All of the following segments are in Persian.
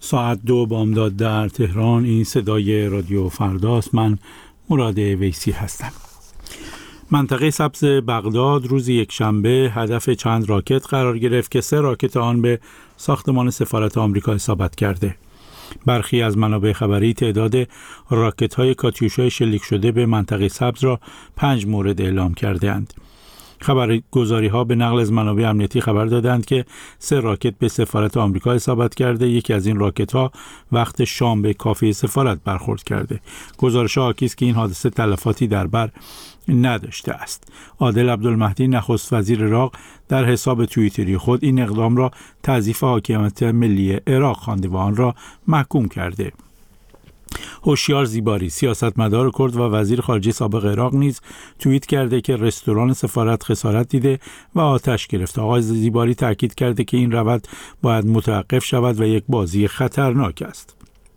ساعت 2 بامداد در تهران. این صدای رادیو فرداست. من مراد ویسی هستم. منطقه سبز بغداد روز یکشنبه هدف چند راکت قرار گرفت که 3 راکت آن به ساختمان سفارت آمریکا اصابت کرده. برخی از منابع خبری تعداد راکت‌های کاتیوشای شلیک شده به منطقه سبز را 5 مورد اعلام کرده‌اند. خبرگزاری‌ها به نقل از منابع امنیتی خبر دادند که 3 راکت به سفارت آمریکا اصابت کرده. یکی از این راکت‌ها وقت شام به کافه سفارت برخورد کرده. گزارش‌ها حاکی است که این حادثه تلفاتی در بر نداشته است. عادل عبدالمهدی نخست وزیر عراق در حساب توییتری خود این اقدام را تضعیف حاکمیت ملی عراق خوانده و آن را محکوم کرده. هوشیار زیباری سیاستمدار کرد و وزیر خارجه سابق عراق نیز توییت کرده که رستوران سفارت خسارت دیده و آتش گرفته. آقای زیباری تاکید کرده که این روند باید متوقف شود و یک بازی خطرناک است.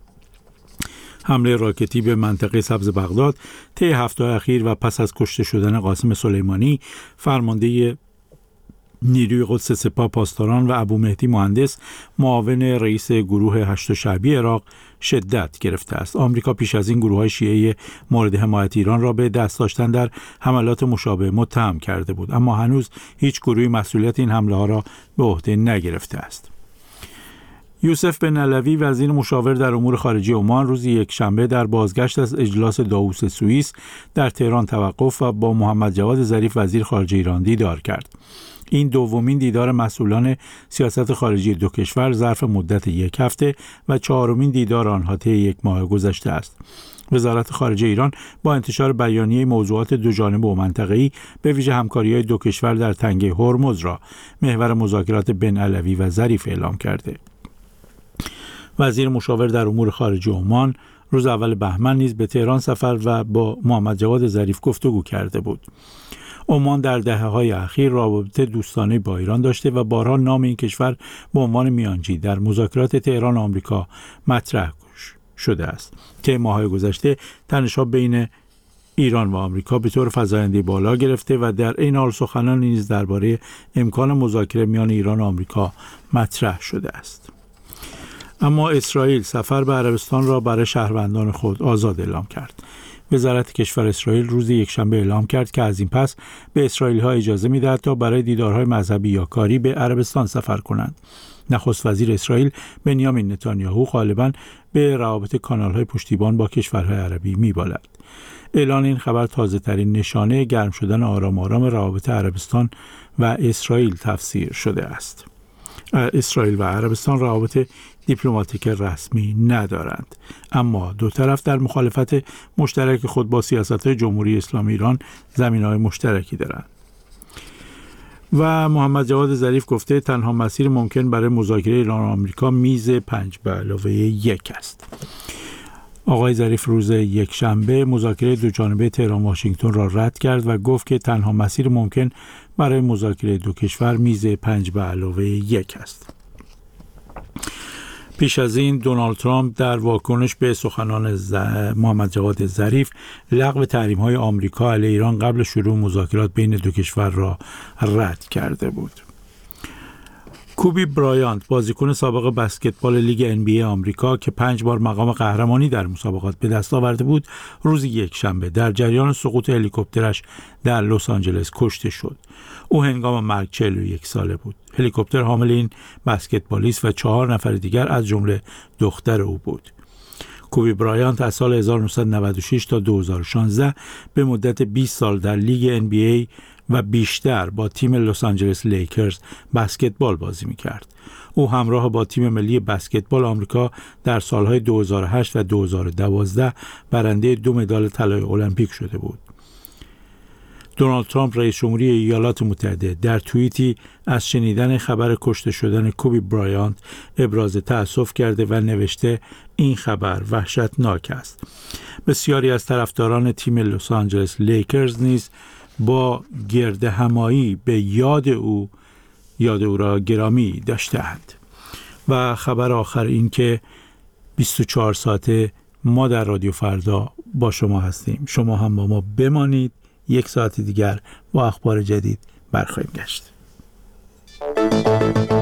حمله راکتی به منطقه سبز بغداد طی هفته اخیر و پس از کشته شدن قاسم سلیمانی فرمانده نیروی قدس سپاه پاسداران و ابو مهدی مهندس معاون رئیس گروه 8 شعبی عراق شدت گرفته است. آمریکا پیش از این گروه‌های شیعه مورد حمایت ایران را به دست داشتن در حملات مشابه متهم کرده بود، اما هنوز هیچ گروهی مسئولیت این حمله ها را به عهده نگرفته است. یوسف بن علوی وزیر مشاور در امور خارجه عمان روز یکشنبه در بازگشت از اجلاس داووس سوئیس در تهران توقف و با محمد جواد ظریف وزیر خارجه ایران دیدار کرد. این دومین دیدار مسئولان سیاست خارجی دو کشور ظرف مدت 1 هفته و 4مین دیدار آنها طی 1 ماه گذشته است. وزارت خارجه ایران با انتشار بیانیه موضوعات دوجانبه و منطقه‌ای به ویژه همکاری‌های دو کشور در تنگه هرمز را محور مذاکرات بن علوی و ظریف اعلام کرده. وزیر مشاور در امور خارجه عمان روز اول بهمن نیز به تهران سفر و با محمد جواد ظریف گفتگو کرده بود. عمان در دهه‌های اخیر رابطه دوستانه با ایران داشته و بارها نام این کشور به عنوان میانجی در مذاکرات تهران آمریکا مطرح شده است. طی ماه‌های گذشته تنش‌ها بین ایران و آمریکا به طور فزاینده بالا گرفته و در این حال سخنانی نیز درباره امکان مذاکره میان ایران و آمریکا مطرح شده است. اما اسرائیل سفر به عربستان را برای شهروندان خود آزاد اعلام کرد. وزارت کشور اسرائیل روز یکشنبه اعلام کرد که از این پس به اسرائیلی‌ها اجازه می‌دهد تا برای دیدارهای مذهبی یا کاری به عربستان سفر کنند. نخست وزیر اسرائیل بنیامین نتانیاهو غالباً به روابط کانال‌های پشتیبان با کشورهای عربی می‌بالد. اعلان این خبر تازه‌ترین نشانه گرم شدن آرام آرام روابط عربستان و اسرائیل تفسیر شده است. اسرائیل و عربستان روابط دیپلماتیک رسمی ندارند، اما دو طرف در مخالفت مشترک خود با سیاست‌های جمهوری اسلامی ایران زمینه‌های مشترکی دارند. و محمد جواد ظریف گفته تنها مسیر ممکن برای مذاکره ایران و آمریکا میز 5+1 است. آقای ظریف روز یکشنبه مذاکره دوجانبه تهران واشنگتن را رد کرد و گفت که تنها مسیر ممکن برای مذاکره دو کشور میز 5+1 است. پیش از این دونالد ترامپ در واکنش به سخنان محمد جواد ظریف لغو تحریم‌های آمریکا علیه ایران قبل شروع مذاکرات بین دو کشور را رد کرده بود. کوبی برایانت بازیکن سابق بسکتبال لیگ NBA آمریکا که 5 بار مقام قهرمانی در مسابقات به دست آورده بود، روز یکشنبه در جریان سقوط هلیکوپترش در لس آنجلس کشته شد. او هنگام مرگ 41 ساله بود. هلیکوپتر حامل این بسکتبالیست و 4 نفر دیگر از جمله دختر او بود. کوبی برایانت از سال 1996 تا 2016 به مدت 20 سال در لیگ NBA و بیشتر با تیم لس آنجلس لیکرز بسکتبال بازی می‌کرد. او همراه با تیم ملی بسکتبال آمریکا در سالهای 2008 و 2012 برنده 2 مدال طلای المپیک شده بود. دونالد ترامپ رئیس جمهوری ایالات متحده در توییتی از شنیدن خبر کشته شدن کوبی برایانت ابراز تأسف کرده و نوشته این خبر وحشتناک است. بسیاری از طرفداران تیم لس آنجلس لیکرز نیز با گردهمایی به یاد او را گرامی داشتند. و خبر آخر این که 24 ساعته ما در رادیو فردا با شما هستیم. شما هم با ما بمانید. 1 ساعت دیگر با اخبار جدید برخواهیم گشت.